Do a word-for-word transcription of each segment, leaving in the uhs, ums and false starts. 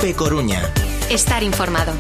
COPE Coruña. Estar informado.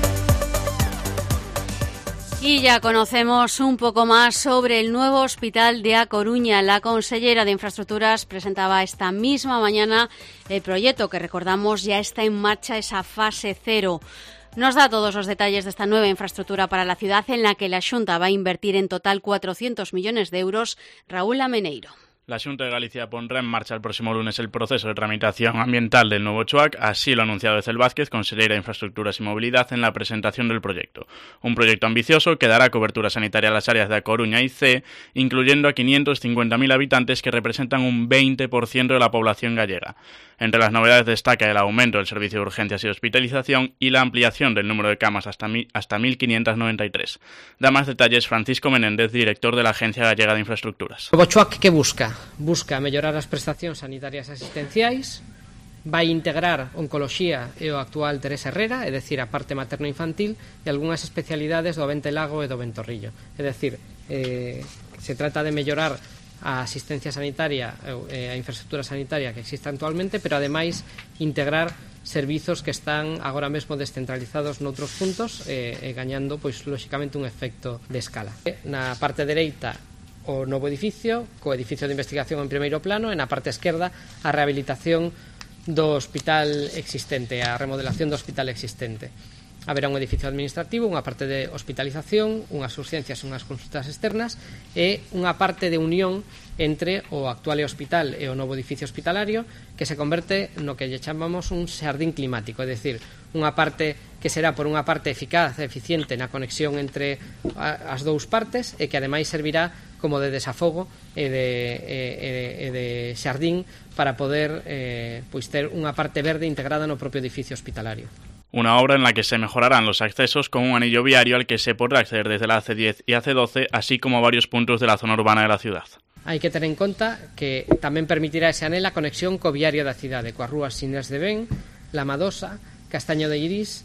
Y ya conocemos un poco más sobre el nuevo hospital de A Coruña. La consellera de Infraestructuras presentaba esta misma mañana el proyecto que, recordamos, ya está en marcha, esa fase cero. Nos da todos los detalles de esta nueva infraestructura para la ciudad, en la que la Xunta va a invertir en total cuatrocientos millones de euros. Raúl Ameneiro. La Xunta de Galicia pondrá en marcha el próximo lunes el proceso de tramitación ambiental del nuevo CHOAC, así lo ha anunciado Ezel Vázquez, consellera de Infraestructuras y Movilidad, en la presentación del proyecto. Un proyecto ambicioso que dará cobertura sanitaria a las áreas de A Coruña y C, incluyendo a quinientos cincuenta mil habitantes, que representan un veinte por ciento de la población gallega. Entre las novedades destaca el aumento del servicio de urgencias y hospitalización y la ampliación del número de camas hasta, mi, hasta mil quinientos noventa y tres. Da más detalles Francisco Menéndez, director de la Agencia Gallega de Infraestructuras. O CHOAC, que busca? Busca mellorar as prestacións sanitarias asistenciais, vai integrar oncoloxía e o actual Teresa Herrera, é dicir, a parte materno-infantil, e algunhas especialidades do Vente Lago e do Ventorrillo. É dicir, eh, se trata de mellorar a asistencia sanitaria e a infraestructura sanitaria que existe actualmente, pero ademais integrar servizos que están agora mesmo descentralizados noutros puntos e, e gañando, pois, lóxicamente, un efecto de escala. Na parte dereita, o novo edificio, co edificio de investigación en primeiro plano, e na parte esquerda a rehabilitación do hospital existente, a remodelación do hospital existente. Haberá un edificio administrativo, unha parte de hospitalización, unhas urgencias, unhas consultas externas e unha parte de unión entre o actual hospital e o novo edificio hospitalario, que se converte no que lle chamamos un xardín climático, é dicir, unha parte que será por unha parte eficaz e eficiente na conexión entre as dous partes e que ademais servirá como de desafogo e de, e, e de xardín para poder eh, pois ter unha parte verde integrada no propio edificio hospitalario. Una obra en la que se mejorarán los accesos con un anillo viario al que se podrá acceder desde la A C diez y A C doce, así como a varios puntos de la zona urbana de la ciudad. Hai que ter en conta que tamén permitirá ese anel a conexión co viario da cidade, coas rúas Inés de Ben, La Madosa, Castaño de Irís,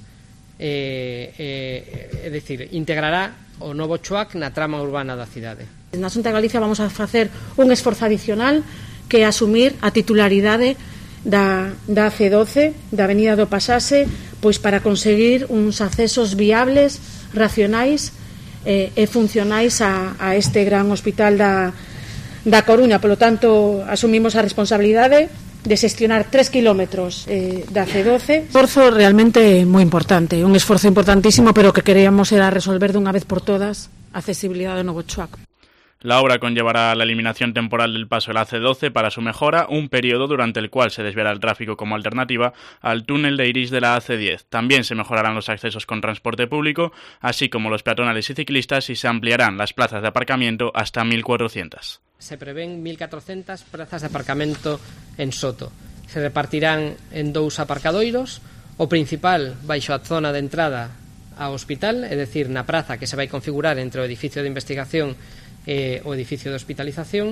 eh, eh, é dicir, integrará o novo CHOAC na trama urbana da cidade. Na Xunta de Galicia vamos a facer un esforzo adicional, que é asumir a titularidade da, da A C doce, da Avenida do Pasase, pois para conseguir uns accesos viables, racionais eh, e funcionais a, a este gran hospital da, da Coruña. Polo tanto, asumimos a responsabilidade de xestionar tres kilómetros eh, da C doce. Esforzo realmente moi importante, un esforzo importantísimo, pero que queríamos era resolver dunha vez por todas a accesibilidade do novo CHOAC. La obra conllevará la eliminación temporal del paso de la A C doce para su mejora, un periodo durante el cual se desviará el tráfico como alternativa al túnel de Irís de la A C diez. También se mejorarán los accesos con transporte público, así como los peatonales y ciclistas, y se ampliarán las plazas de aparcamiento hasta mil cuatrocientas. Se prevén mil catrocentas plazas de aparcamento en Soto. Se repartirán en dous aparcadoiros, o principal baixo a zona de entrada ao hospital, é dicir, na praza que se vai configurar entre o edificio de investigación e o edificio de hospitalización,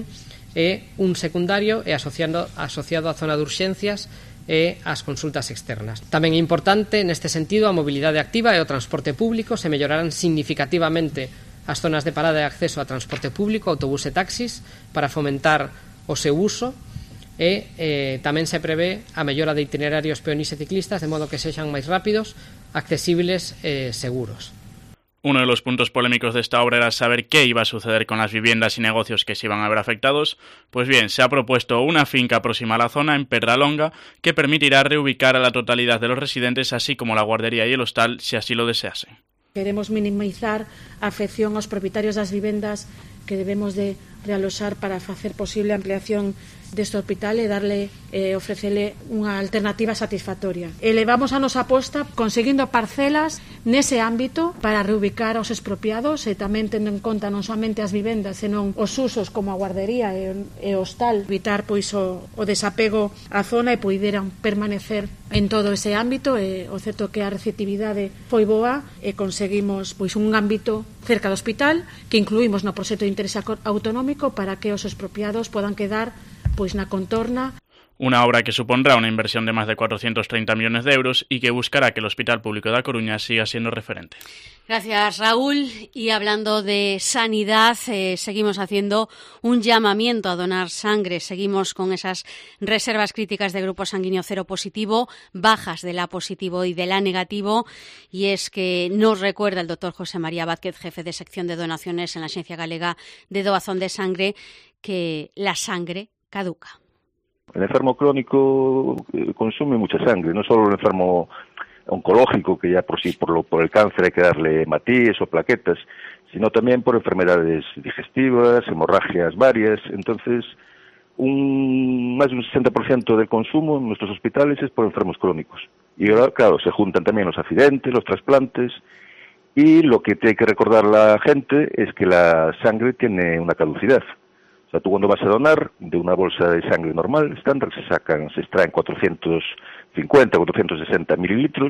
e un secundario e asociado, asociado á zona de urxencias e ás consultas externas. Tamén é importante, neste sentido, a mobilidade activa e o transporte público. Se mellorarán significativamente as zonas de parada e acceso a transporte público, autobús e taxis, para fomentar o seu uso, e eh, tamén se prevé a mellora de itinerarios peonís e ciclistas, de modo que sexan máis rápidos, accesibles e seguros. Uno de los puntos polémicos de esta obra era saber qué iba a suceder con las viviendas y negocios que se iban a ver afectados. Pues bien, se ha propuesto una finca próxima a la zona, en Pedralonga, que permitirá reubicar a la totalidad de los residentes, así como la guardería y el hostal, si así lo deseasen. Queremos minimizar a afección aos propietarios das vivendas que debemos de realoxar para facer posible a ampliación deste hospital e darle eh, ofrecele unha alternativa satisfactoria. Elevamos a nosa aposta conseguindo parcelas nese ámbito para reubicar aos expropiados e tamén tendo en conta non somente as vivendas, senón os usos como a guardería e, e o hostal, evitar pois o, o desapego á zona e poideran permanecer en todo ese ámbito. E o certo que a receptividade foi boa e conseguimos pois un ámbito cerca do hospital que incluímos no proxecto de interés autonómico para que os expropiados podan quedar pois na contorna. Una obra que supondrá una inversión de más de cuatrocientos treinta millones de euros y que buscará que el Hospital Público de A Coruña siga siendo referente. Gracias, Raúl. Y hablando de sanidad, eh, seguimos haciendo un llamamiento a donar sangre. Seguimos con esas reservas críticas de grupo sanguíneo cero positivo, bajas del A positivo y del A negativo. Y es que nos recuerda el doctor José María Vázquez, jefe de sección de donaciones en la Axencia Galega de Doazón de Sangre, que la sangre caduca. El enfermo crónico consume mucha sangre, no solo el enfermo oncológico, que ya por sí por, lo, por el cáncer hay que darle hematíes o plaquetas, sino también por enfermedades digestivas, hemorragias varias. Entonces, un, más de un sesenta por ciento del consumo en nuestros hospitales es por enfermos crónicos. Y ahora, claro, se juntan también los accidentes, los trasplantes, y lo que tiene que recordar la gente es que la sangre tiene una caducidad. O sea, tú cuando vas a donar, de una bolsa de sangre normal, estándar, se sacan, se extraen cuatrocientos cincuenta, cuatrocientos sesenta mililitros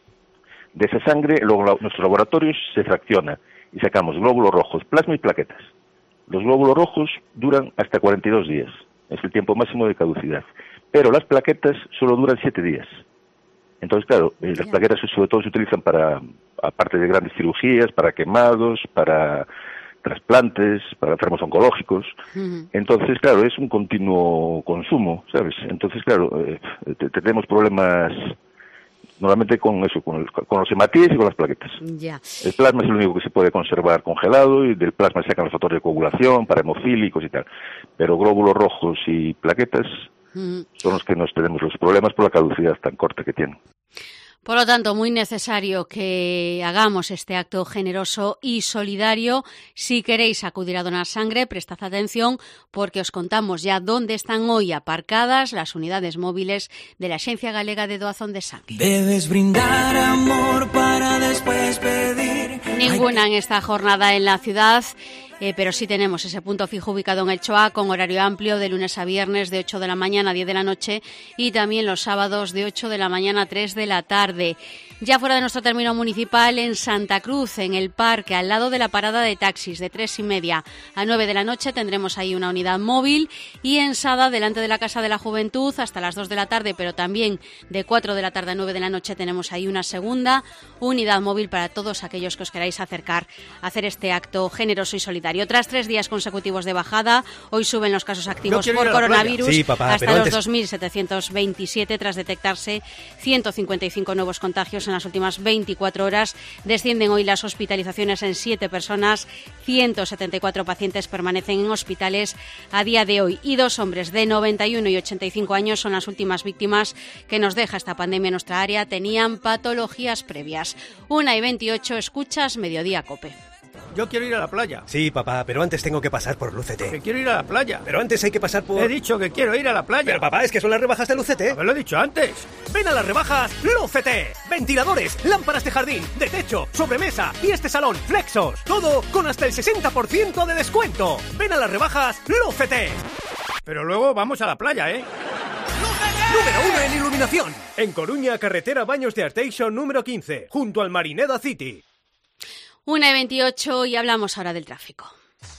de esa sangre, luego la, nuestros laboratorios se fracciona y sacamos glóbulos rojos, plasma y plaquetas. Los glóbulos rojos duran hasta cuarenta y dos días, es el tiempo máximo de caducidad, pero las plaquetas solo duran siete días. Entonces, claro, eh, las plaquetas sobre todo se utilizan para, aparte de grandes cirugías, para quemados, para trasplantes, para enfermos oncológicos. Uh-huh. Entonces, claro, es un continuo consumo, ¿sabes? Entonces, claro, eh, tenemos problemas normalmente con eso, con, el, con los hematíes y con las plaquetas. Ya. El plasma es el único que se puede conservar congelado y del plasma se sacan los factores de coagulación para hemofílicos y tal. Pero glóbulos rojos y plaquetas uh-huh. son los que nos tenemos los problemas por la caducidad tan corta que tienen. Por lo tanto, muy necesario que hagamos este acto generoso y solidario. Si queréis acudir a donar sangre, prestad atención porque os contamos ya dónde están hoy aparcadas las unidades móviles de la Axencia Galega de Doazón de Sangre. Debes brindar amor para después pedir. Ninguna en esta jornada en la ciudad. Eh, pero sí tenemos ese punto fijo ubicado en el Choa con horario amplio de lunes a viernes de ocho de la mañana a diez de la noche y también los sábados de ocho de la mañana a tres de la tarde. Ya fuera de nuestro término municipal, en Santa Cruz, en el parque, al lado de la parada de taxis, de tres y media a nueve de la noche tendremos ahí una unidad móvil, y en Sada, delante de la Casa de la Juventud, hasta las dos de la tarde, pero también de cuatro de la tarde a nueve de la noche tenemos ahí una segunda unidad móvil para todos aquellos que os queráis acercar a hacer este acto generoso y solidario. Tras tres días consecutivos de bajada, hoy suben los casos activos no por coronavirus sí, papá, hasta los antes... dos mil setecientos veintisiete tras detectarse ciento cincuenta y cinco nuevos contagios en las últimas veinticuatro horas. Descienden hoy las hospitalizaciones en siete personas, ciento setenta y cuatro pacientes permanecen en hospitales a día de hoy y dos hombres de noventa y uno y ochenta y cinco años son las últimas víctimas que nos deja esta pandemia en nuestra área. Tenían patologías previas. Una y veintiocho, escuchas Mediodía Cope. Yo quiero ir a la playa. Sí, papá, pero antes tengo que pasar por Lucete. Que quiero ir a la playa. Pero antes hay que pasar por... He dicho que quiero ir a la playa. Pero papá, es que son las rebajas de Lucete. Haberlo dicho antes. Ven a las rebajas Lucete. Ventiladores, lámparas de jardín, de techo, sobremesa y este salón Flexos. Todo con hasta el sesenta por ciento de descuento. Ven a las rebajas Lucete. Pero luego vamos a la playa, ¿eh? Número uno en iluminación. En Coruña, carretera Baños de Arteixo número quince, junto al Marineda City. Una y veintiocho y hablamos ahora del tráfico.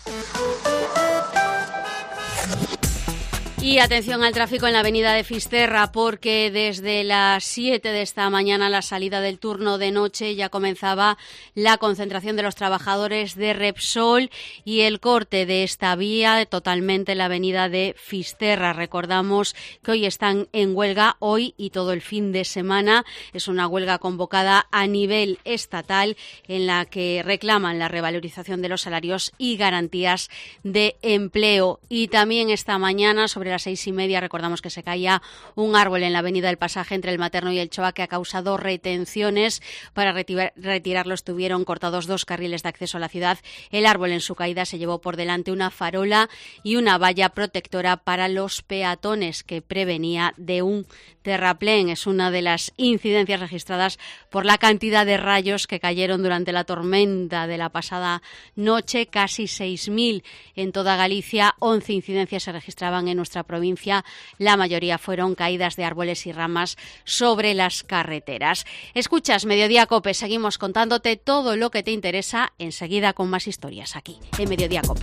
Y atención al tráfico en la avenida de Fisterra, porque desde las siete de esta mañana, la salida del turno de noche, ya comenzaba la concentración de los trabajadores de Repsol y el corte de esta vía totalmente en la avenida de Fisterra. Recordamos que hoy están en huelga, hoy y todo el fin de semana. Es una huelga convocada a nivel estatal en la que reclaman la revalorización de los salarios y garantías de empleo. Y también esta mañana, sobre a las seis y media, recordamos que se caía un árbol en la avenida del Pasaje entre el Materno y el Choa que ha causado retenciones. Para retirar, retirarlo estuvieron cortados dos carriles de acceso a la ciudad. El árbol en su caída se llevó por delante una farola y una valla protectora para los peatones que prevenía de un terraplén. Es una de las incidencias registradas por la cantidad de rayos que cayeron durante la tormenta de la pasada noche, casi seis mil en toda Galicia. once incidencias se registraban en nuestra provincia, la mayoría fueron caídas de árboles y ramas sobre las carreteras. Escuchas Mediodía Cope, seguimos contándote todo lo que te interesa, enseguida con más historias aquí en Mediodía Cope.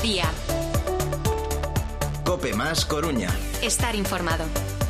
Mediodía. COPE más Coruña. Estar informado.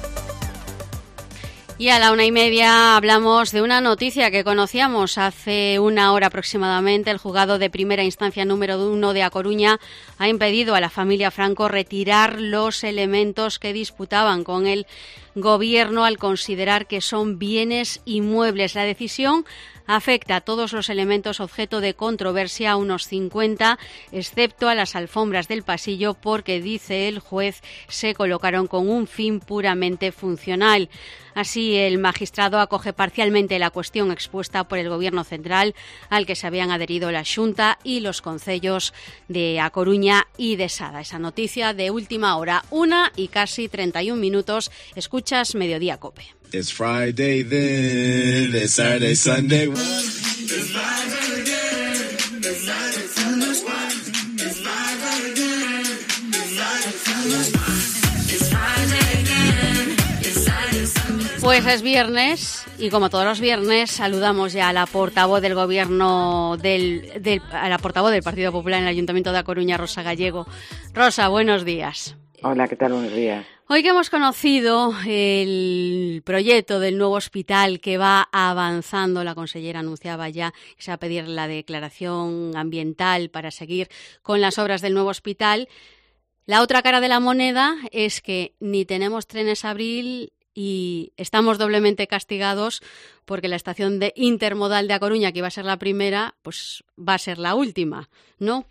Y a la una y media hablamos de una noticia que conocíamos hace una hora aproximadamente. El juzgado de primera instancia número uno de A Coruña ha impedido a la familia Franco retirar los elementos que disputaban con el gobierno al considerar que son bienes inmuebles. La decisión afecta a todos los elementos objeto de controversia, a unos cincuenta, excepto a las alfombras del pasillo, porque, dice el juez, se colocaron con un fin puramente funcional. Así, el magistrado acoge parcialmente la cuestión expuesta por el Gobierno central, al que se habían adherido la Xunta y los concellos de A Coruña y de Sada. Esa noticia de última hora, una y casi treinta y un minutos. Escuchas Mediodía COPE. It's Friday then, it's Saturday, Sunday. It's Friday again, it's Saturday, Sunday. It's Friday again, it's Saturday, Sunday. Pues es viernes y, como todos los viernes, saludamos ya a la portavoz del Gobierno, del, del, a la portavoz del Partido Popular en el Ayuntamiento de A Coruña, Rosa Gallego. Rosa, buenos días. Hola, ¿qué tal? Buenos días. Hoy que hemos conocido el proyecto del nuevo hospital que va avanzando, la consellera anunciaba ya que se va a pedir la declaración ambiental para seguir con las obras del nuevo hospital. La otra cara de la moneda es que ni tenemos trenes Abril y estamos doblemente castigados porque la estación de intermodal de A Coruña, que iba a ser la primera, pues va a ser la última, ¿no?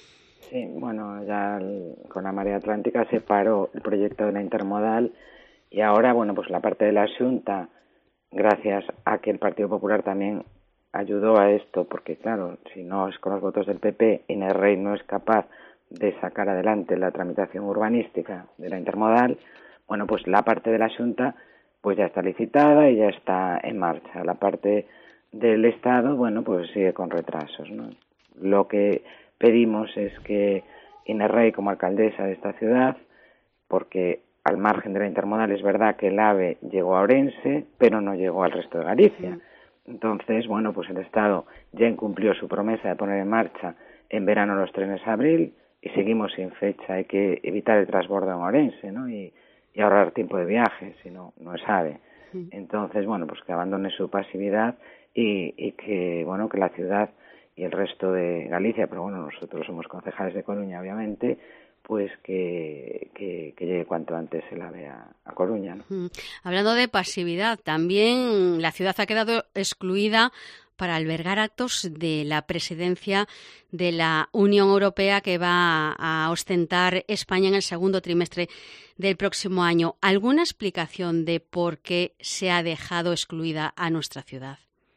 Sí, bueno, ya el, con la Marea Atlántica se paró el proyecto de la intermodal y ahora, bueno, pues la parte de la Xunta, gracias a que el Partido Popular también ayudó a esto, porque claro, si no es con los votos del P P, Inerrey no es capaz de sacar adelante la tramitación urbanística de la intermodal, bueno, pues la parte de la Xunta pues ya está licitada y ya está en marcha. La parte del Estado, bueno, pues sigue con retrasos, ¿no? Lo que pedimos es que Inerrey, como alcaldesa de esta ciudad, porque al margen de la intermodal es verdad que el AVE llegó a Ourense, pero no llegó al resto de Galicia. Entonces, bueno, pues el Estado ya incumplió su promesa de poner en marcha en verano los trenes Abril y seguimos sin fecha. Hay que evitar el transbordo en Ourense, ¿no? Y, y ahorrar tiempo de viaje, si no, no es AVE. Entonces, bueno, pues que abandone su pasividad y, y que, bueno, que la ciudad y el resto de Galicia, pero bueno, nosotros somos concejales de Coruña, obviamente, pues que, que, que llegue cuanto antes el AVE a, a Coruña, ¿no? Mm. Hablando de pasividad, también la ciudad ha quedado excluida para albergar actos de la presidencia de la Unión Europea que va a ostentar España en el segundo trimestre del próximo año. ¿Alguna explicación de por qué se ha dejado excluida a nuestra ciudad?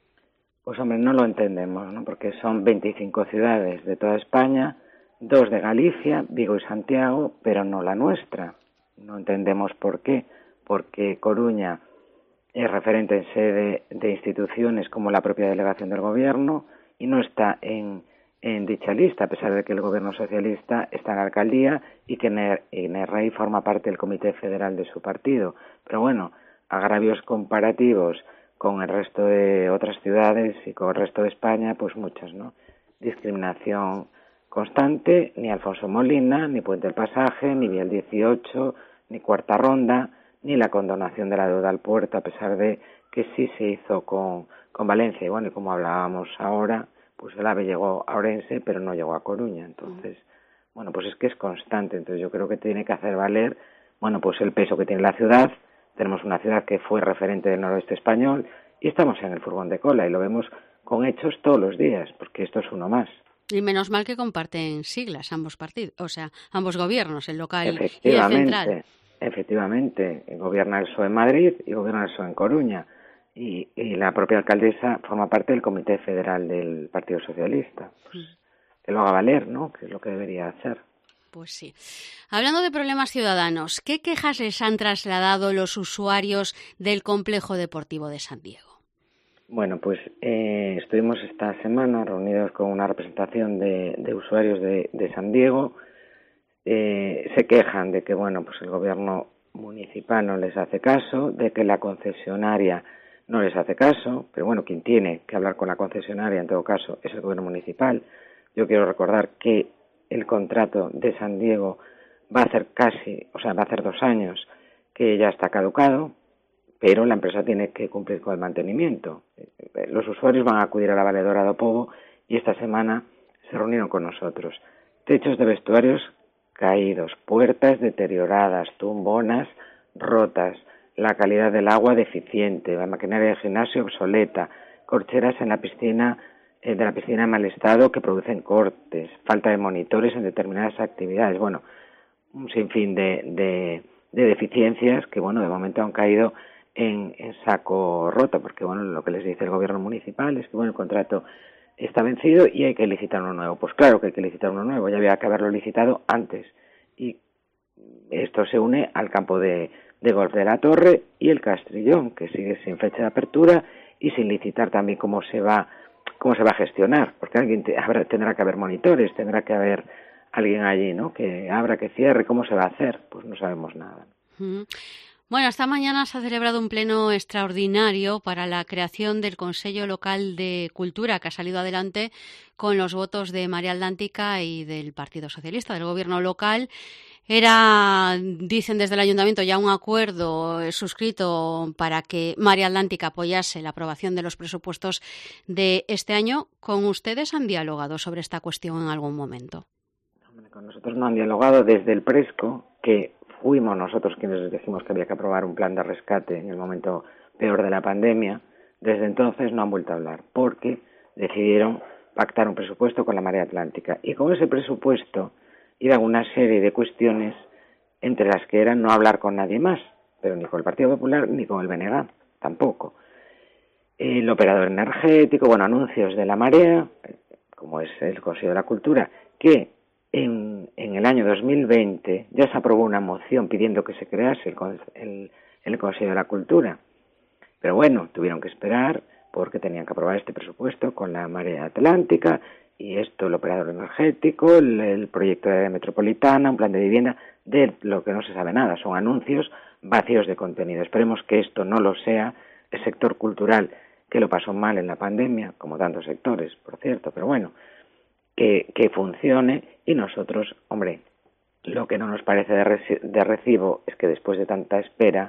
Pues hombre, no lo entendemos, ¿no? Porque son veinticinco ciudades de toda España, dos de Galicia, Vigo y Santiago, pero no la nuestra. No entendemos por qué, porque Coruña es referente en sede de instituciones como la propia delegación del Gobierno y no está en, en dicha lista, a pesar de que el Gobierno socialista está en la alcaldía y que Inerrey forma parte del Comité Federal de su partido. Pero bueno, agravios comparativos con el resto de otras ciudades y con el resto de España, pues muchas, ¿no? Discriminación constante, ni Alfonso Molina, ni Puente del Pasaje, ni Vía el dieciocho, ni Cuarta Ronda, ni la condonación de la deuda al puerto, a pesar de que sí se hizo con, con Valencia. Y bueno, y como hablábamos ahora, pues el AVE llegó a Ourense, pero no llegó a Coruña. Entonces, bueno, pues es que es constante. Entonces yo creo que tiene que hacer valer, bueno, pues el peso que tiene la ciudad. Tenemos una ciudad que fue referente del noroeste español y estamos en el furgón de cola y lo vemos con hechos todos los días, porque esto es uno más. Y menos mal que comparten siglas ambos partidos, o sea, ambos gobiernos, el local y el central. Efectivamente, gobierna el P S O E en Madrid y gobierna el P S O E en Coruña. Y, y la propia alcaldesa forma parte del Comité Federal del Partido Socialista. Pues, mm. Que lo haga valer, ¿no? Que es lo que debería hacer. Pues sí. Hablando de problemas ciudadanos, ¿qué quejas les han trasladado los usuarios del complejo deportivo de San Diego? Bueno, pues eh, estuvimos esta semana reunidos con una representación de, de usuarios de, de San Diego. Eh, se quejan de que, bueno, pues el gobierno municipal no les hace caso, de que la concesionaria no les hace caso, pero bueno, quien tiene que hablar con la concesionaria en todo caso es el gobierno municipal. Yo quiero recordar que el contrato de San Diego va a hacer casi, o sea, va a hacer dos años que ya está caducado, pero la empresa tiene que cumplir con el mantenimiento. Los usuarios van a acudir a la valedora do Pobo y esta semana se reunieron con nosotros. Techos de vestuarios caídos, puertas deterioradas, tumbonas rotas, la calidad del agua deficiente, la maquinaria de gimnasio obsoleta, corcheras en la piscina eh, de la piscina en mal estado que producen cortes, falta de monitores en determinadas actividades. Bueno, un sinfín de, de, de deficiencias que, bueno, de momento han caído en, en saco roto, porque, bueno, lo que les dice el gobierno municipal es que, bueno, el contrato está vencido y hay que licitar uno nuevo. Pues claro que hay que licitar uno nuevo, ya había que haberlo licitado antes. Y esto se une al campo de, de golf de la Torre y el Castrillón, que sigue sin fecha de apertura y sin licitar también cómo se va cómo se va a gestionar, porque alguien te, habrá, tendrá que haber monitores, tendrá que haber alguien allí, ¿no?, que abra, que cierre, cómo se va a hacer, pues no sabemos nada. Mm. Bueno, esta mañana se ha celebrado un pleno extraordinario para la creación del Consejo Local de Cultura, que ha salido adelante con los votos de Marea Atlántica y del Partido Socialista, del Gobierno local. Era, dicen desde el Ayuntamiento, ya un acuerdo suscrito para que Marea Atlántica apoyase la aprobación de los presupuestos de este año. ¿Con ustedes han dialogado sobre esta cuestión en algún momento? Con nosotros no han dialogado desde el Presco, que fuimos nosotros quienes les dijimos que había que aprobar un plan de rescate en el momento peor de la pandemia. Desde entonces no han vuelto a hablar, porque decidieron pactar un presupuesto con la Marea Atlántica. Y con ese presupuesto iba una serie de cuestiones, entre las que eran no hablar con nadie más, pero ni con el Partido Popular ni con el B N G, tampoco. El operador energético, bueno, anuncios de la Marea, como es el Consejo de la Cultura, que en, en el año dos mil veinte ya se aprobó una moción pidiendo que se crease el, el, el Consejo de la Cultura. Pero bueno, tuvieron que esperar porque tenían que aprobar este presupuesto con la Marea Atlántica, y esto, el operador energético, el, el proyecto de área metropolitana, un plan de vivienda, de lo que no se sabe nada, son anuncios vacíos de contenido. Esperemos que esto no lo sea el sector cultural, que lo pasó mal en la pandemia, como tantos sectores, por cierto, pero bueno, que, que funcione. Y nosotros, hombre, lo que no nos parece de, reci- de recibo es que después de tanta espera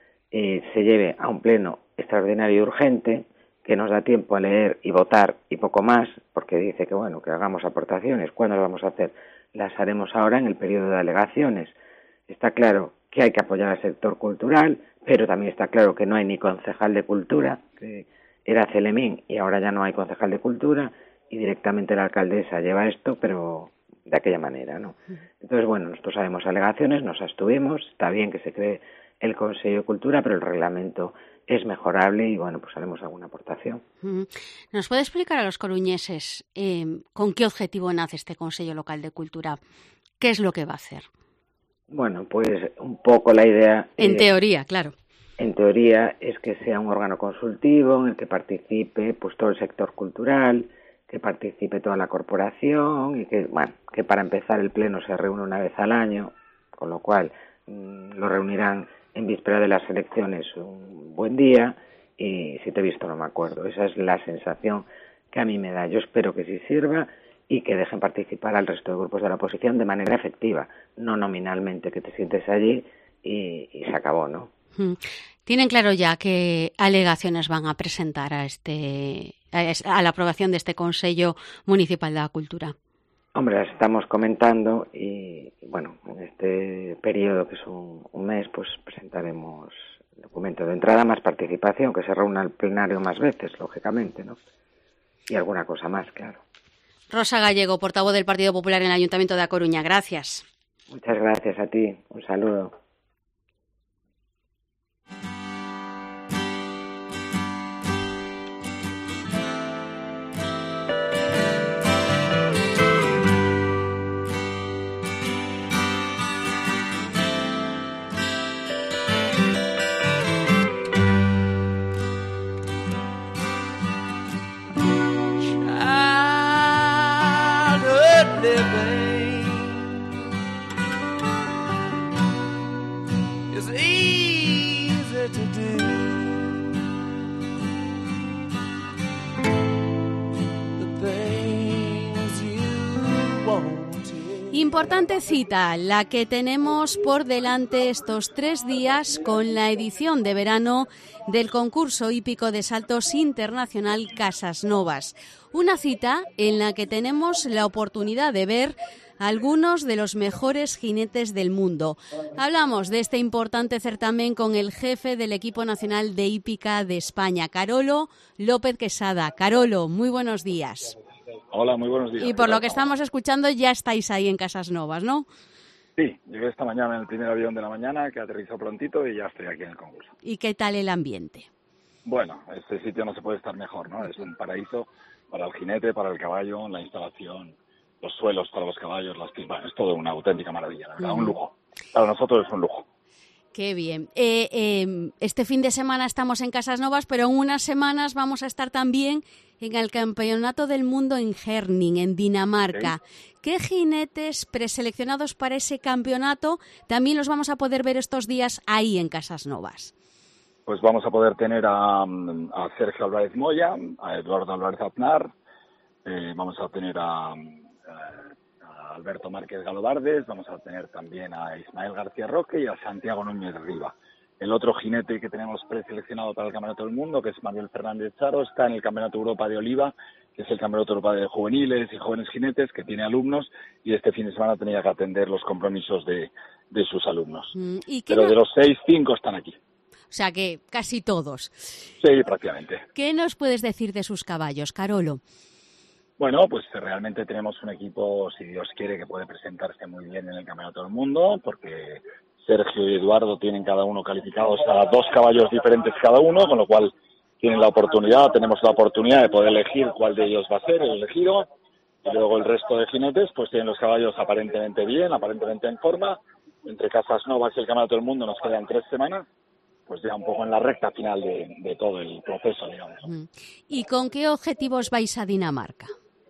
eh, se lleve a un pleno extraordinario y urgente, que nos da tiempo a leer y votar y poco más, porque dice que bueno, que hagamos aportaciones. ¿Cuándo las vamos a hacer? Las haremos ahora en el periodo de alegaciones. Está claro que hay que apoyar al sector cultural, pero también está claro que no hay ni concejal de cultura, que era Celemín y ahora ya no hay concejal de cultura, y directamente la alcaldesa lleva esto, pero de aquella manera, ¿no? Entonces, bueno, nosotros haremos alegaciones, nos abstuvimos, está bien que se cree el Consejo de Cultura, pero el reglamento es mejorable y, bueno, pues haremos alguna aportación. ¿Nos puede explicar a los coruñeses eh, con qué objetivo nace este Consejo Local de Cultura? ¿Qué es lo que va a hacer? Bueno, pues un poco la idea... En eh, teoría, claro. En teoría es que sea un órgano consultivo en el que participe pues todo el sector cultural, que participe toda la corporación y que, bueno, que para empezar el pleno se reúne una vez al año, con lo cual mmm, lo reunirán en víspera de las elecciones un buen día, y si te he visto no me acuerdo. Esa es la sensación que a mí me da. Yo espero que sí sirva y que dejen participar al resto de grupos de la oposición de manera efectiva, no nominalmente, que te sientes allí y, y se acabó, ¿no? ¿Tienen claro ya qué alegaciones van a presentar a este a la aprobación de este Consejo Municipal de la Cultura? Hombre, las estamos comentando y, bueno, en este periodo, que es un, un mes, pues presentaremos documento de entrada, más participación, que se reúna el plenario más veces, lógicamente, ¿no? Y alguna cosa más, claro. Rosa Gallego, portavoz del Partido Popular en el Ayuntamiento de A Coruña, gracias. Muchas gracias a ti, un saludo. Importante cita la que tenemos por delante estos tres días con la edición de verano del concurso hípico de saltos internacional Casas Novas. Una cita en la que tenemos la oportunidad de ver algunos de los mejores jinetes del mundo. Hablamos de este importante certamen con el jefe del equipo nacional de hípica de España, Carolo López Quesada. Carolo, muy buenos días. Hola, muy buenos días. Y por lo que estamos escuchando ya estáis ahí en Casas Novas, ¿no? Sí, llegué esta mañana en el primer avión de la mañana, que aterrizó prontito y ya estoy aquí en el concurso. ¿Y qué tal el ambiente? Bueno, este sitio no se puede estar mejor, ¿no? Es un paraíso para el jinete, para el caballo, la instalación, los suelos para los caballos, las pistas, es todo una auténtica maravilla, la verdad, uh-huh. un lujo. Para nosotros es un lujo. Qué bien. Eh, eh, este fin de semana estamos en Casas Novas, pero en unas semanas vamos a estar también en el Campeonato del Mundo en Herning, en Dinamarca. ¿Sí? ¿Qué jinetes preseleccionados para ese campeonato también los vamos a poder ver estos días ahí en Casas Novas? Pues vamos a poder tener a, a Sergio Álvarez Moya, a Eduardo Álvarez Aznar, eh, vamos a tener a... Alberto Márquez Galobardes, vamos a tener también a Ismael García Roque y a Santiago Núñez Riva. El otro jinete que tenemos preseleccionado para el Campeonato del Mundo, que es Manuel Fernández Charo, está en el Campeonato Europa de Oliva, que es el Campeonato Europa de juveniles y jóvenes jinetes, que tiene alumnos, y este fin de semana tenía que atender los compromisos de, de sus alumnos. ¿Y Pero no... de los seis, cinco están aquí. O sea que casi todos. Sí, prácticamente. ¿Qué nos puedes decir de sus caballos, Carolo? Bueno, pues realmente tenemos un equipo, si Dios quiere, que puede presentarse muy bien en el Campeonato del Mundo, porque Sergio y Eduardo tienen cada uno calificados a dos caballos diferentes cada uno, con lo cual tienen la oportunidad, tenemos la oportunidad de poder elegir cuál de ellos va a ser el elegido, y luego el resto de jinetes pues tienen los caballos aparentemente bien, aparentemente en forma. Entre Casas Novas y el Campeonato del Mundo nos quedan tres semanas, pues ya un poco en la recta final de, de todo el proceso, digamos. ¿Y con qué objetivos vais a Dinamarca?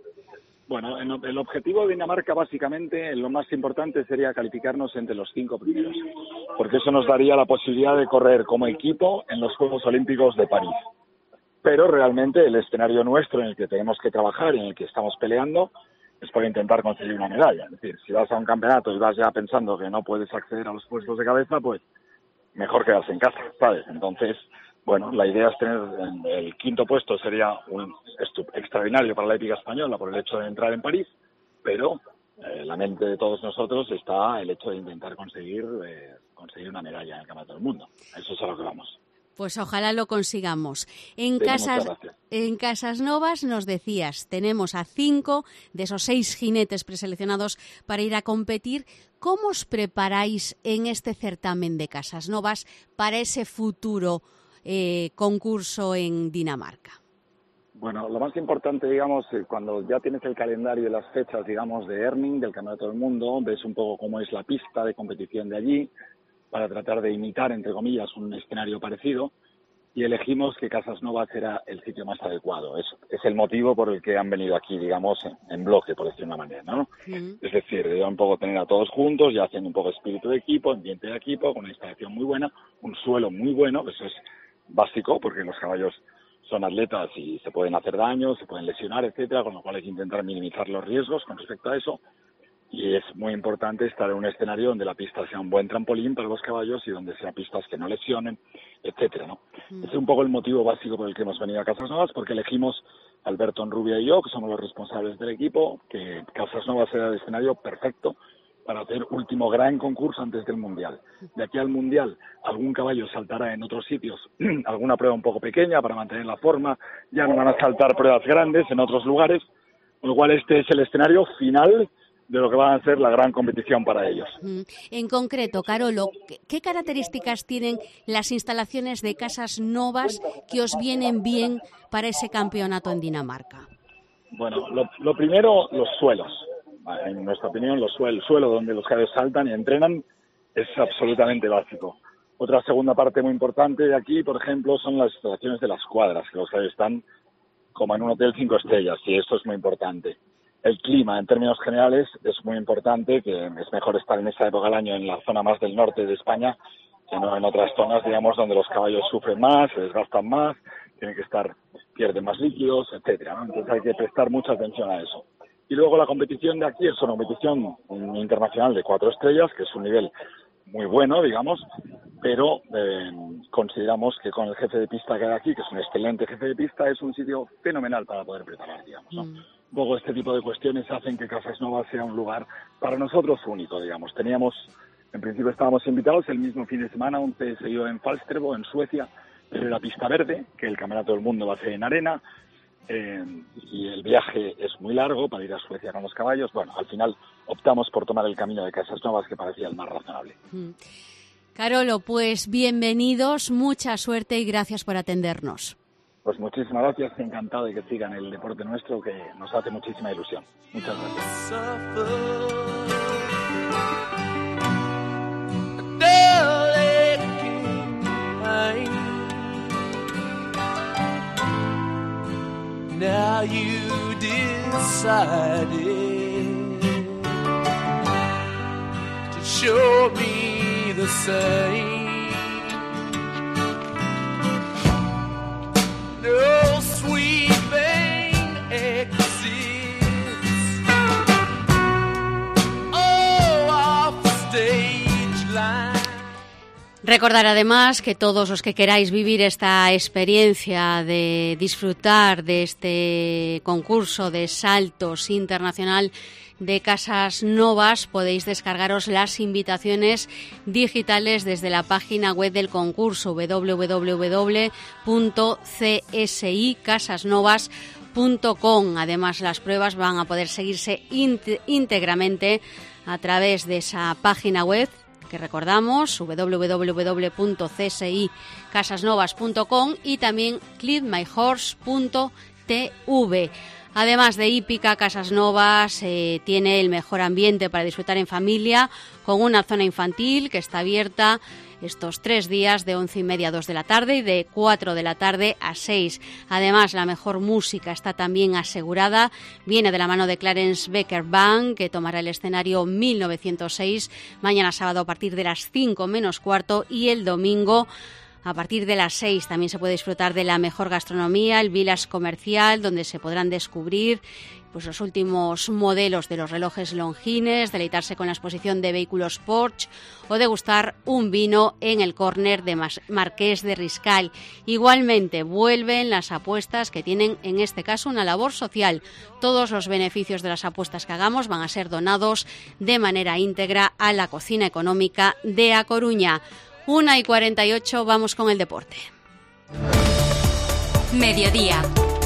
Bueno, el objetivo de Dinamarca básicamente, lo más importante sería calificarnos entre los cinco primeros, porque eso nos daría la posibilidad de correr como equipo en los Juegos Olímpicos de París. Pero realmente el escenario nuestro en el que tenemos que trabajar y en el que estamos peleando es para intentar conseguir una medalla. Es decir, si vas a un campeonato y vas ya pensando que no puedes acceder a los puestos de cabeza, pues mejor quedarse en casa, ¿sabes? Entonces, bueno, la idea es tener el quinto puesto, sería un extraordinario para la hípica española por el hecho de entrar en París, pero eh, la mente de todos nosotros está el hecho de intentar conseguir eh, conseguir una medalla en el Campeonato del Mundo. Eso es a lo que vamos. Pues ojalá lo consigamos. En, sí, Casas, en Casas Novas nos decías, tenemos a cinco de esos seis jinetes preseleccionados para ir a competir. ¿Cómo os preparáis en este certamen de Casas Novas para ese futuro Eh, concurso en Dinamarca? Bueno, lo más importante, digamos, eh, cuando ya tienes el calendario y las fechas, digamos, de Herning, del Campeonato del Mundo, ves un poco cómo es la pista de competición de allí, para tratar de imitar, entre comillas, un escenario parecido, y elegimos que Casas Novas era el sitio más adecuado. Es, es el motivo por el que han venido aquí, digamos, en, en bloque, por decir una manera, ¿no? Uh-huh. Es decir, de un poco tener a todos juntos, ya haciendo un poco espíritu de equipo, ambiente de equipo, con una instalación muy buena, un suelo muy bueno, eso es básico, porque los caballos son atletas y se pueden hacer daño, se pueden lesionar, etcétera, con lo cual hay que intentar minimizar los riesgos con respecto a eso. Y es muy importante estar en un escenario donde la pista sea un buen trampolín para los caballos y donde sean pistas que no lesionen, etcétera, ¿no? Mm. Ese es un poco el motivo básico por el que hemos venido a Casas Novas, porque elegimos Alberto Enrubia y yo, que somos los responsables del equipo, que Casas Novas era el escenario perfecto para hacer último gran concurso antes del Mundial. De aquí al Mundial, algún caballo saltará en otros sitios, alguna prueba un poco pequeña para mantener la forma, ya no van a saltar pruebas grandes en otros lugares, con lo cual este es el escenario final de lo que va a ser la gran competición para ellos. En concreto, Carolo, ¿qué características tienen las instalaciones de Casas Novas que os vienen bien para ese campeonato en Dinamarca? Bueno, lo, lo primero, los suelos. En nuestra opinión, los suel, el suelo donde los caballos saltan y entrenan es absolutamente básico. Otra segunda parte muy importante de aquí, por ejemplo, son las instalaciones de las cuadras, que los caballos están como en un hotel cinco estrellas, y esto es muy importante. El clima, en términos generales, es muy importante, que es mejor estar en esa época del año en la zona más del norte de España, que no en otras zonas, digamos, donde los caballos sufren más, se desgastan más, tienen que estar, pierden más líquidos, etcétera, ¿no? Entonces hay que prestar mucha atención a eso. Y luego la competición de aquí es una competición internacional de cuatro estrellas, que es un nivel muy bueno, digamos, pero eh, consideramos que con el jefe de pista que hay aquí, que es un excelente jefe de pista, es un sitio fenomenal para poder preparar, digamos, ¿no? Mm. Luego este tipo de cuestiones hacen que Casas Novas sea un lugar para nosotros único, digamos. Teníamos, en principio estábamos invitados el mismo fin de semana a un P S I O en Falsterbo, en Suecia, pero era pista verde, que el Campeonato del Mundo va a ser en arena, eh, y el viaje es muy largo para ir a Suecia con los caballos. Bueno, al final optamos por tomar el camino de Casas Novas, que parecía el más razonable. Mm. Carolo, pues bienvenidos, mucha suerte y gracias por atendernos. Pues muchísimas gracias, encantado de que sigan el deporte nuestro, que nos hace muchísima ilusión. Muchas gracias. Now you decided to show me the same. No sweet thing exists. Oh, off the stage line. Recordar además que todos los que queráis vivir esta experiencia de disfrutar de este concurso de saltos internacional de Casas Novas, podéis descargaros las invitaciones digitales desde la página web del concurso doble u doble u doble u punto c s i casas novas punto com. Además, las pruebas van a poder seguirse íntegramente a través de esa página web que recordamos, doble u doble u doble u punto c s i casas novas punto com, y también clip my horse punto t v. Además de hípica, Casas Novas eh, tiene el mejor ambiente para disfrutar en familia, con una zona infantil que está abierta estos tres días de once y media a dos de la tarde y de cuatro de la tarde a seis. Además, la mejor música está también asegurada. Viene de la mano de Clarence Becker Band, que tomará el escenario mil novecientos seis mañana sábado a partir de las cinco menos cuarto, y el domingo a partir de las seis. También se puede disfrutar de la mejor gastronomía, el village comercial, donde se podrán descubrir pues los últimos modelos de los relojes Longines, deleitarse con la exposición de vehículos Porsche o degustar un vino en el córner de Marqués de Riscal. Igualmente vuelven las apuestas, que tienen en este caso una labor social. Todos los beneficios de las apuestas que hagamos van a ser donados de manera íntegra a la cocina económica de A Coruña. Una y cuarenta y ocho, vamos con el deporte. Mediodía.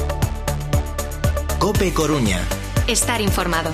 COPE Coruña. Estar informado.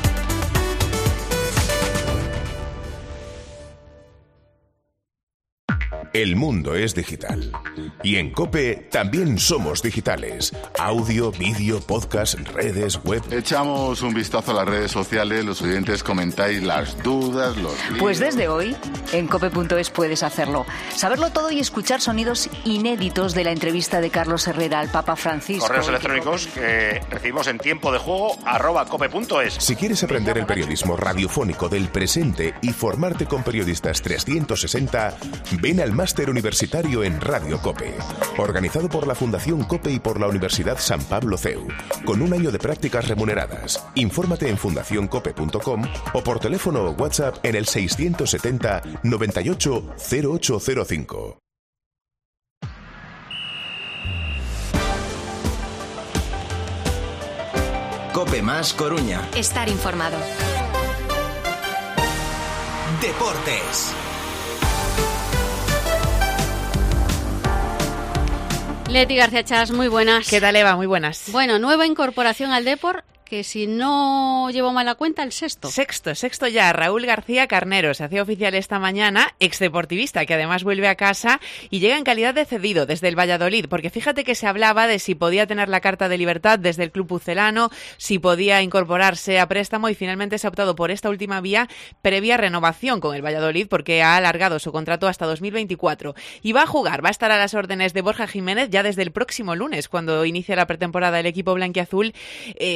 El mundo es digital. Y en COPE también somos digitales. Audio, vídeo, podcast, redes, web. Echamos un vistazo a las redes sociales, los oyentes comentáis las dudas, los líos. Pues desde hoy, en cope punto es puedes hacerlo. Saberlo todo y escuchar sonidos inéditos de la entrevista de Carlos Herrera al Papa Francisco. Correos electrónicos que recibimos en tiempo de juego arroba cope punto es. Si quieres aprender el periodismo radiofónico del presente y formarte con periodistas trescientos sesenta, ven al Máster Universitario en Radio COPE, organizado por la Fundación COPE y por la Universidad San Pablo C E U, con un año de prácticas remuneradas. Infórmate en fundación cope punto com o por teléfono o WhatsApp en el seiscientos setenta noventa y ocho cero ocho cero cinco. COPE más Coruña. Estar informado. Deportes. Leti García Chas, muy buenas. ¿Qué tal, Eva? Muy buenas. Bueno, nueva incorporación al Depor, que si no llevo mala cuenta, el sexto. Sexto, sexto ya. Raúl García Carnero se hacía oficial esta mañana, exdeportivista, que además vuelve a casa y llega en calidad de cedido desde el Valladolid, porque fíjate que se hablaba de si podía tener la carta de libertad desde el club pucelano, si podía incorporarse a préstamo, y finalmente se ha optado por esta última vía, previa renovación con el Valladolid, porque ha alargado su contrato hasta dos mil veinticuatro. Y va a jugar, va a estar a las órdenes de Borja Jiménez ya desde el próximo lunes, cuando inicia la pretemporada del equipo blanquiazul, eh, un jugador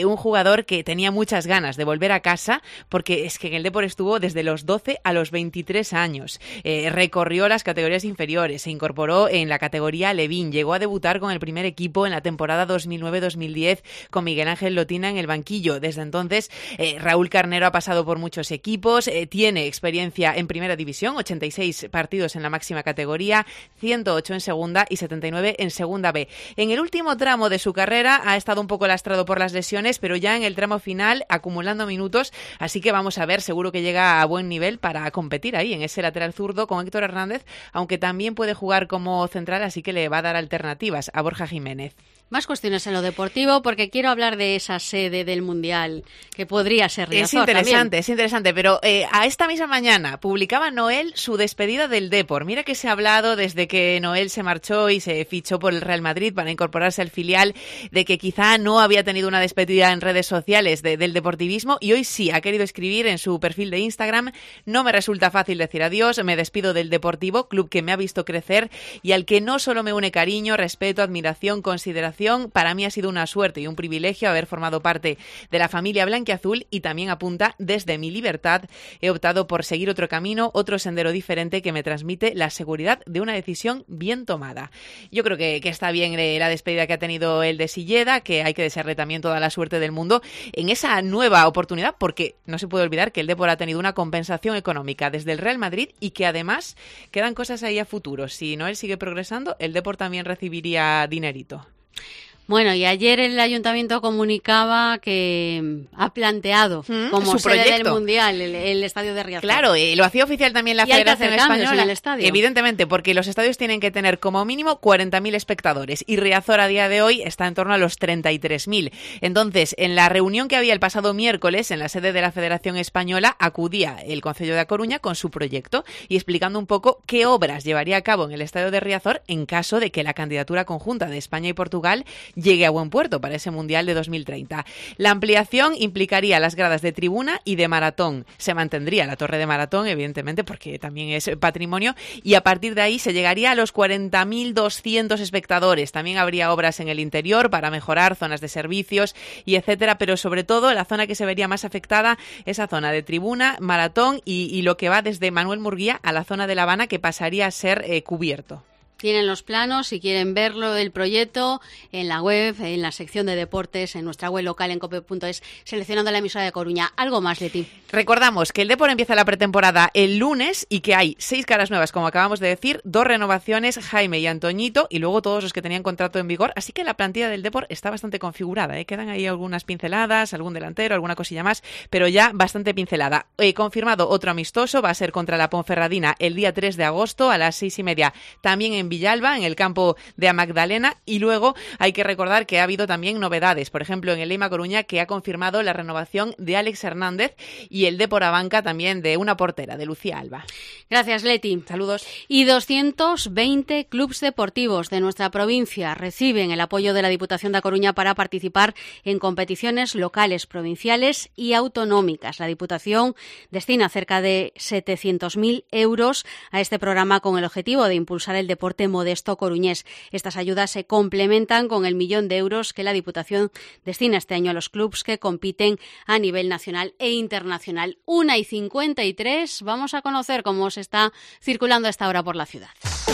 jugador que tenía muchas ganas de volver a casa, porque es que en el Depor estuvo desde los doce a los veintitrés años. Eh, recorrió las categorías inferiores, se incorporó en la categoría Levín, llegó a debutar con el primer equipo en la temporada dos mil nueve dos mil diez con Miguel Ángel Lotina en el banquillo. Desde entonces, eh, Raúl Carnero ha pasado por muchos equipos, eh, tiene experiencia en primera división, ochenta y seis partidos en la máxima categoría, ciento ocho en segunda y setenta y nueve en segunda B. En el último tramo de su carrera ha estado un poco lastrado por las lesiones, pero ya en el tramo final acumulando minutos, así que vamos a ver, seguro que llega a buen nivel para competir ahí en ese lateral zurdo con Héctor Hernández, aunque también puede jugar como central, así que le va a dar alternativas a Borja Jiménez. Más cuestiones en lo deportivo, porque quiero hablar de esa sede del Mundial, que podría ser Riazor. Es interesante, también. es interesante, pero eh, a esta misma mañana publicaba Noel su despedida del Depor. Mira que se ha hablado desde que Noel se marchó y se fichó por el Real Madrid para incorporarse al filial, de que quizá no había tenido una despedida en redes sociales de, del deportivismo, y hoy sí ha querido escribir en su perfil de Instagram: no me resulta fácil decir adiós, me despido del Deportivo, club que me ha visto crecer y al que no solo me une cariño, respeto, admiración, consideración. Para mí ha sido una suerte y un privilegio haber formado parte de la familia blanquiazul, y también apunta: desde mi libertad he optado por seguir otro camino, otro sendero diferente que me transmite la seguridad de una decisión bien tomada. Yo creo que, que está bien eh, la despedida que ha tenido el de Silleda, que hay que desearle también toda la suerte del mundo en esa nueva oportunidad, porque no se puede olvidar que el Depor ha tenido una compensación económica desde el Real Madrid y que además quedan cosas ahí a futuro. Si Noel sigue progresando, el Depor también recibiría dinerito. Bueno, y ayer el Ayuntamiento comunicaba que ha planteado ¿Mm? como Su sede proyecto. del Mundial el, el estadio de Riazor. Claro, eh, lo hacía oficial también la Y hay que Federación hacer cambios Española. en el estadio. Evidentemente, porque los estadios tienen que tener como mínimo cuarenta mil espectadores y Riazor a día de hoy está en torno a los treinta y tres mil. Entonces, en la reunión que había el pasado miércoles en la sede de la Federación Española, acudía el Concello de A Coruña con su proyecto y explicando un poco qué obras llevaría a cabo en el estadio de Riazor en caso de que la candidatura conjunta de España y Portugal llegue a buen puerto para ese Mundial de dos mil treinta. La ampliación implicaría las gradas de tribuna y de maratón. Se mantendría la torre de maratón, evidentemente, porque también es patrimonio, y a partir de ahí se llegaría a los cuarenta mil doscientos espectadores. También habría obras en el interior para mejorar zonas de servicios y etcétera, pero sobre todo la zona que se vería más afectada, esa zona de tribuna, maratón y, y lo que va desde Manuel Murguía a la zona de La Habana, que pasaría a ser eh, cubierto. Tienen los planos, si quieren verlo, el proyecto, en la web, en la sección de deportes, en nuestra web local en cope punto es, seleccionando la emisora de Coruña. ¿Algo más, Leti? Recordamos que el Depor empieza la pretemporada el lunes y que hay seis caras nuevas, como acabamos de decir, dos renovaciones, Jaime y Antoñito, y luego todos los que tenían contrato en vigor. Así que la plantilla del Depor está bastante configurada, ¿eh? Quedan ahí algunas pinceladas, algún delantero, alguna cosilla más, pero ya bastante pincelada. Eh, confirmado otro amistoso, va a ser contra la Ponferradina el día tres de agosto a las seis y media, también en Villalba, en el campo de A Magdalena, y luego hay que recordar que ha habido también novedades, por ejemplo en el Leima Coruña, que ha confirmado la renovación de Alex Hernández, y el Depor Abanca también de una portera, de Lucía Alba. Gracias, Leti. Saludos. Y doscientos veinte clubs deportivos de nuestra provincia reciben el apoyo de la Diputación de A Coruña para participar en competiciones locales, provinciales y autonómicas. La Diputación destina cerca de setecientos mil euros a este programa con el objetivo de impulsar el deporte modesto coruñés. Estas ayudas se complementan con el millón de euros que la Diputación destina este año a los clubs que compiten a nivel nacional e internacional. Una y cincuenta y tres, vamos a conocer cómo se está circulando a esta hora por la ciudad.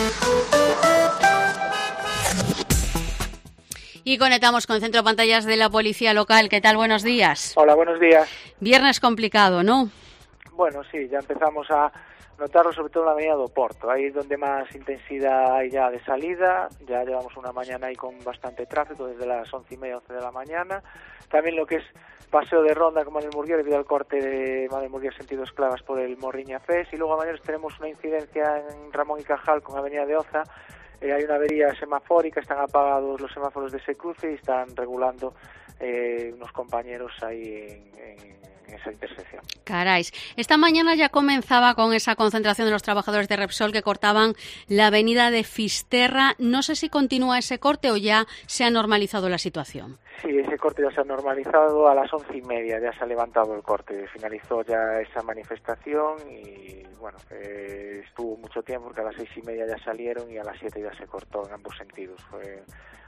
Y conectamos con el centro de pantallas de la Policía Local. ¿Qué tal? Buenos días. Hola, buenos días. Viernes complicado, ¿no? Bueno, sí, ya empezamos a notarlo sobre todo en la avenida do Porto, ahí es donde más intensidad hay ya de salida. Ya llevamos una mañana ahí con bastante tráfico desde las once y media, once de la mañana. También lo que es paseo de ronda con Manuel Murguía debido al corte de Manuel Murguía sentido Esclavas por el Morriña Fes, y luego a mañana tenemos una incidencia en Ramón y Cajal con avenida de Oza. Eh, hay una avería semafórica, están apagados los semáforos de ese cruce y están regulando eh, unos compañeros ahí en, en esa intersección. Caráis. Esta mañana ya comenzaba con esa concentración de los trabajadores de Repsol que cortaban la avenida de Fisterra. No sé si continúa ese corte o ya se ha normalizado la situación. Sí, ese corte ya se ha normalizado. A las once y media ya se ha levantado el corte. Finalizó ya esa manifestación y, bueno, eh, estuvo mucho tiempo porque a las seis y media ya salieron y a las siete ya se cortó en ambos sentidos. Fue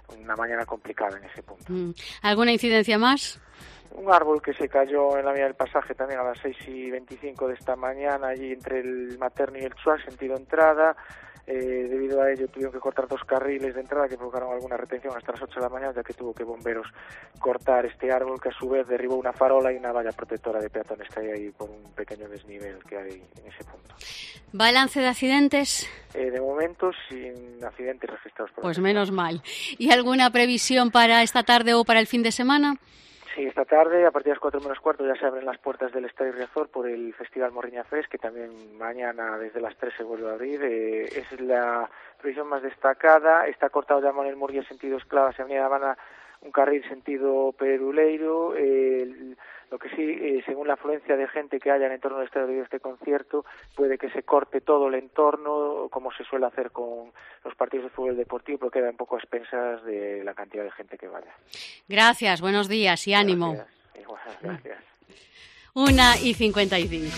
una mañana complicada en ese punto. Mm. ¿Alguna incidencia más? Un árbol que se cayó en la vía del pasaje también a las seis y veinticinco de esta mañana, allí entre el Materno y el Chuac, sentido entrada. Eh, debido a ello tuvieron que cortar dos carriles de entrada que provocaron alguna retención hasta las ocho de la mañana, ya que tuvo que bomberos cortar este árbol, que a su vez derribó una farola y una valla protectora de peatones que hay ahí por un pequeño desnivel que hay en ese punto. ¿Balance de accidentes? Eh, de momento sin accidentes registrados. Por pues menos mal. ¿Y alguna previsión para esta tarde o para el fin de semana? Sí, esta tarde, a partir de las cuatro menos cuarto, ya se abren las puertas del Estadio Riazor por el Festival Morriña Fest, que también mañana desde las tres se vuelve a abrir. Eh, es la previsión más destacada. Está cortado ya Manuel Murguía sentido Esclava, hacia Avenida Habana, un carril sentido Peruleiro. Eh, lo que sí, eh, según la afluencia de gente que haya en el entorno del estadio de este concierto, puede que se corte todo el entorno, como se suele hacer con los partidos de fútbol deportivo, pero queda un poco a expensas de la cantidad de gente que vaya. Gracias, buenos días y ánimo. Gracias. Igual, gracias. Una y cincuenta y cinco.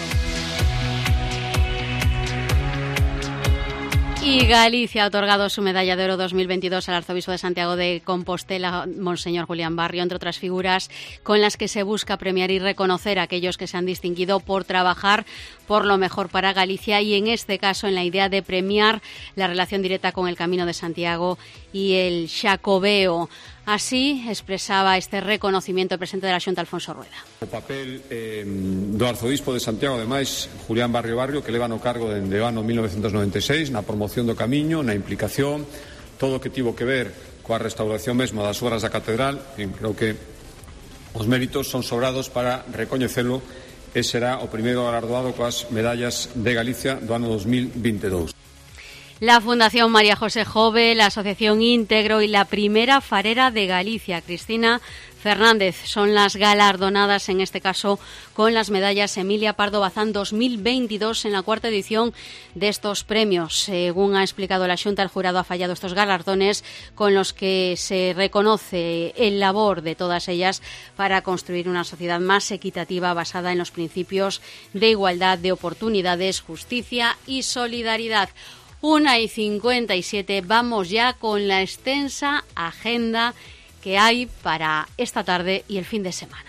Y Galicia ha otorgado su medalla de oro dos mil veintidós al arzobispo de Santiago de Compostela, Monseñor Julián Barrio, entre otras figuras con las que se busca premiar y reconocer a aquellos que se han distinguido por trabajar por lo mejor para Galicia, y en este caso en la idea de premiar la relación directa con el Camino de Santiago y el Xacobeo. Así expresaba este reconocimiento el presidente de la Xunta, Alfonso Rueda. O papel eh, do arzobispo de Santiago, ademais, Julián Barrio Barrio, que leva no cargo dende o ano mil novecientos noventa e seis, na promoción do camiño, na implicación, todo o que tivo que ver coa restauración mesmo das obras da catedral, e creo que os méritos son sobrados para recoñecelo, e será o primeiro galardoado coas medallas de Galicia do ano dos mil veintidós. La Fundación María José Jove, la Asociación Íntegro y la Primera Farera de Galicia, Cristina Fernández, son las galardonadas, en este caso con las medallas Emilia Pardo Bazán dos mil veintidós en la cuarta edición de estos premios. Según ha explicado la Xunta, el jurado ha fallado estos galardones con los que se reconoce el labor de todas ellas para construir una sociedad más equitativa basada en los principios de igualdad de oportunidades, justicia y solidaridad. Una y cincuenta y siete, vamos ya con la extensa agenda que hay para esta tarde y el fin de semana.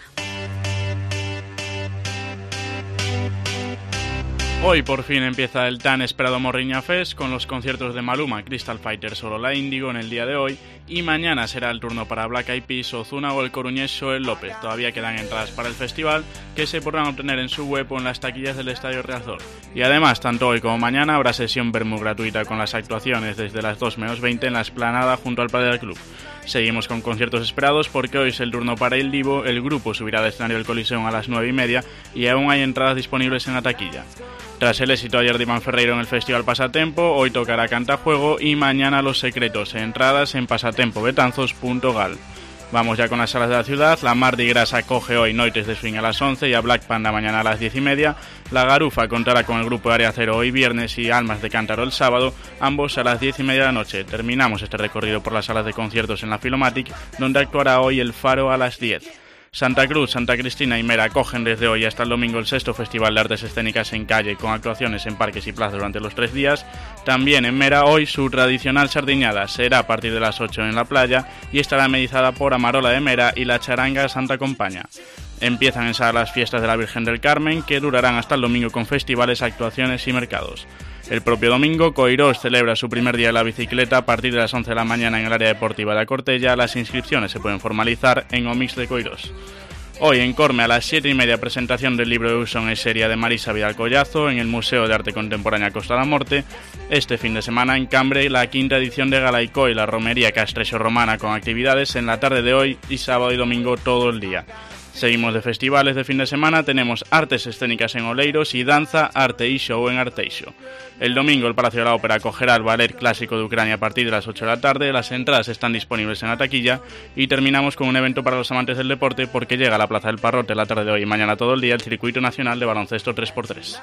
Hoy por fin empieza el tan esperado Morriña Fest con los conciertos de Maluma, Crystal Fighters o Lola Índigo en el día de hoy, y mañana será el turno para Black Eyed Peas, Ozuna o el coruñés Xoel López. Todavía quedan entradas para el festival que se podrán obtener en su web o en las taquillas del Estadio Riazor. Y además, tanto hoy como mañana habrá sesión vermú gratuita con las actuaciones desde las dos menos veinte en la explanada junto al Padre del Club. Seguimos con conciertos esperados porque hoy es el turno para El Divo, el grupo subirá al escenario del Coliseum a las nueve y media y aún hay entradas disponibles en la taquilla. Tras el éxito ayer de Iván Ferreiro en el Festival Pasatempo, hoy tocará Cantajuego y mañana Los Secretos, entradas en pasatempo betanzos punto gal. Vamos ya con las salas de la ciudad. La Mardi Gras acoge hoy Noites de Swing a las once y a Black Panda mañana a las diez y media. La Garufa contará con el grupo de Área Cero hoy viernes y Almas de Cántaro el sábado, ambos a las diez y media de la noche. Terminamos este recorrido por las salas de conciertos en la Filomatic, donde actuará hoy El Faro a las diez. Santa Cruz, Santa Cristina y Mera acogen desde hoy hasta el domingo el sexto Festival de Artes Escénicas en Calle, con actuaciones en parques y plazas durante los tres días. También en Mera hoy su tradicional sardiñada será a partir de las ocho en la playa y estará amenizada por Amarola de Mera y la charanga Santa Compaña. Empiezan en Sala las fiestas de la Virgen del Carmen, que durarán hasta el domingo con festivales, actuaciones y mercados. El propio domingo, Coirós celebra su primer día de la bicicleta a partir de las once de la mañana en el área deportiva de Cortella. Las inscripciones se pueden formalizar en Omix de Coirós. Hoy en Corme a las siete y media presentación del libro de Uson e Seria de Marisa Vidal Collazo en el Museo de Arte Contemporánea Costa da Morte. Este fin de semana en Cambre la quinta edición de Galaicó y la Romería Castrejo Romana con actividades en la tarde de hoy y sábado y domingo todo el día. Seguimos de festivales de fin de semana, tenemos artes escénicas en Oleiros y danza, arte y show en Arteixo. El domingo el Palacio de la Ópera acogerá el Ballet Clásico de Ucrania a partir de las ocho de la tarde, las entradas están disponibles en la taquilla y terminamos con un evento para los amantes del deporte porque llega a la Plaza del Parrote la tarde de hoy y mañana todo el día el Circuito Nacional de Baloncesto tres por tres.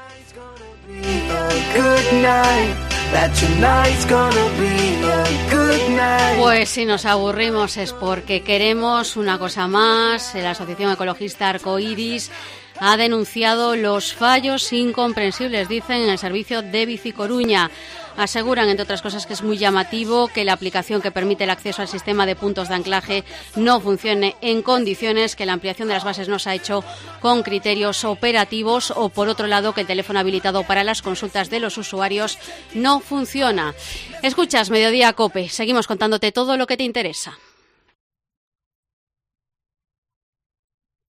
Pues si nos aburrimos es porque queremos una cosa más. La Asociación Ecologista Arcoiris ha denunciado los fallos incomprensibles, dicen, en el servicio de Bici Coruña. Aseguran, entre otras cosas, que es muy llamativo que la aplicación que permite el acceso al sistema de puntos de anclaje no funcione en condiciones, que la ampliación de las bases no se ha hecho con criterios operativos o, por otro lado, que el teléfono habilitado para las consultas de los usuarios no funciona. Escuchas Mediodía COPE. Seguimos contándote todo lo que te interesa.